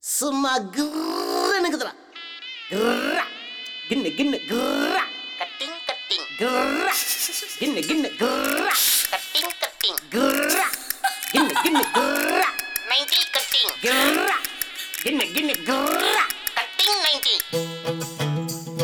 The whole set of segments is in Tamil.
சும்மா கிர்னுக்குதுடா. கிர்ரா கின்னு கின்னு கிர்ரா கட்டிங் கட்டிங் கிர்ரா கின்னு கின்னு கிர்ரா கட்டிங் கட்டிங் கிர்ரா கின்னு கின்னு கிர்ரா 90 கட்டிங் கிர்ரா கின்னு கின்னு கிர்ரா கட்டிங் 90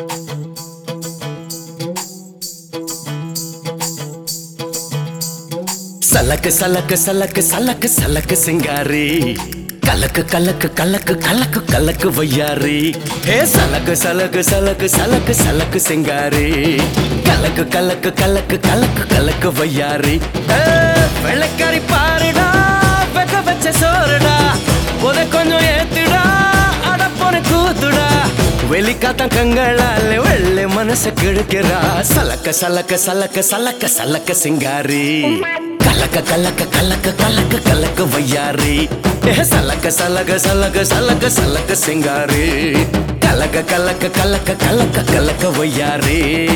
சலக்கு சலக்கு சலக்கு சலக்கு சலக்கு சிங்காரி கலக்கு கலக்கு கலக்கு கலக்கு கலக்கு வையாரி ஹே சலக்கு சலக்கு சலக்கு சலக்கு சலக்கு சிங்காரி கலக்கு கலக்கு கலக்கு கலக்கு கலக்கு வையாரி வெள்ளக்காரி பாருடா வெக்க வச்ச சோறுடா உத கொஞ்சம் ஏத்துடா அடப்போன கூத்துடா வெளிக்காத்தான் கங்களால வெள்ளை மனச கிழக்கிறா சலக்க சலக்க சலக்க சலக்க சலக்க சிங்காரி கலக்க கலக்க கலக்க கலக்க கலக்க வையாரி சலக்க சலக சலக சலக சலக்க சிங்காரி கலக்க கலக்க கலக்க கலக்க கலக்க வையாரி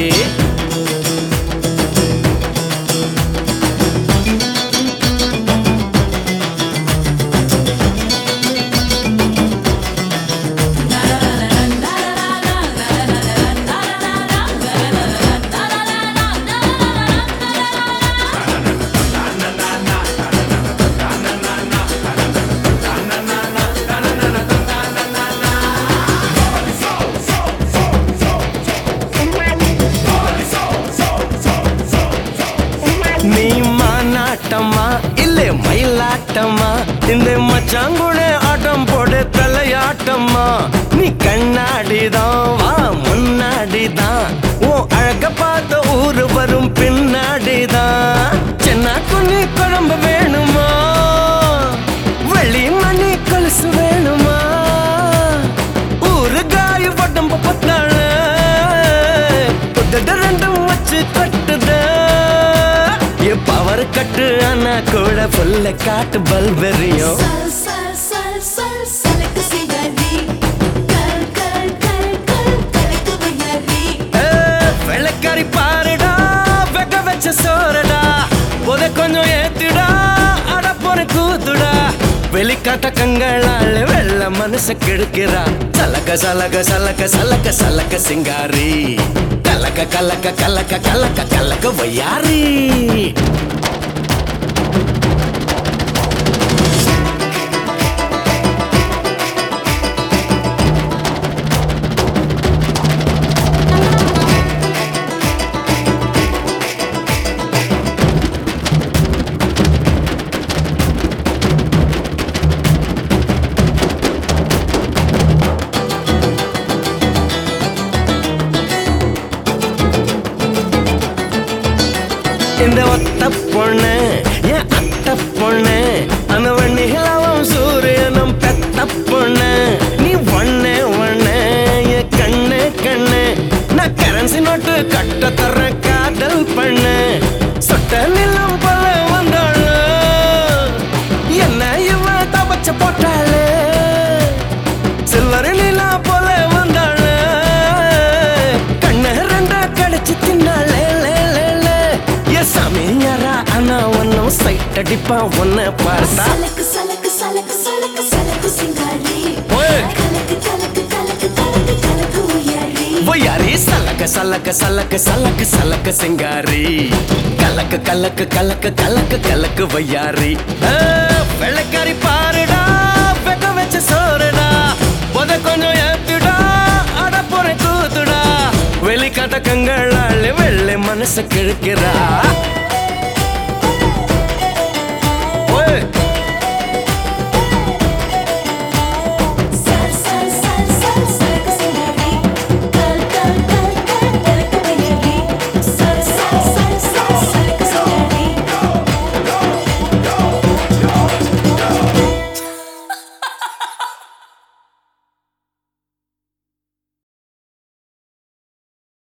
நீ மாநாட்டமா இல்ல மயிலாட்டமா இந்த மச்சாங்குட ஆட்டம் போட தலையாட்டமா நீ கண்ணாடிதான் வா முன்னாடிதான் உன் அழக பார்த்த ஊரு வரும் பின்னாடிதான் சென்னாக்கு நீ குழம்பு வேணுமா வெள்ளி மணி கொலுசு வேணுமா ஊரு காய் உடம்பு பத்தாழ ரெண்டும் வச்சு கட்டுத பவர் கட்டு ஆனா கூட புல்ல காட்டு பல்பெரியும் வெள்ளக்காரி பாருடா வெக்க வச்ச சோறடா உத கொஞ்சம் ஏத்துடா அடப்போன கூத்துடா வெளிக்காட்ட கங்களால வெள்ள மனச கெடுக்கிறா சலக்க சலக சலக்க சலக்க சலக்க சிங்காரி கலக்க கலக்க கலக்க கலக்க கலக்க வையாரி இந்த ஒத்த பொண்ணு என் அத்த பொண்ணு அந்த வண்ணிகளாவும் சூரியனும் பெத்த பொண்ணு நீ ஒண்ணு ஒண்ணு என் கண்ணு கண்ணு நான் கரன்சி நோட்டு கட்ட தர்ற காதல் பண்ணு சொட்ட நிலம் போல வந்தாளு என்ன இவன் தபச்ச போட்டாளு சில்வர் நிலா போல வந்தாளு கண்ணு ரெண்டா கடிச்சு தின்னாளே சாமியாரா ஆனா ஒன்னும் சைட் அடிப்பா ஒன்ன பார்த்தா சலக்கு சலக்கு சலக்கு சலக்கு சலக்கு சிங்காரி கலக்கு கலக்கு கலக்கு கலக்கு கலக்கு உயரி வையாரி சலக்க சலக்க சலக்க சலக்க சலக்க சிங்காரி கலக்கு கலக்கு கலக்கு கலக்கு கலக்கு வையாரி வெள்ளக்காரி பாருடா வெக்க வச்ச சோறுடா உத கொஞ்சம் ஏத்துடா அடப்போன கூத்துடா வெளிக்காட்ட கங்களால வெள்ளை மனச கிழக்கிறா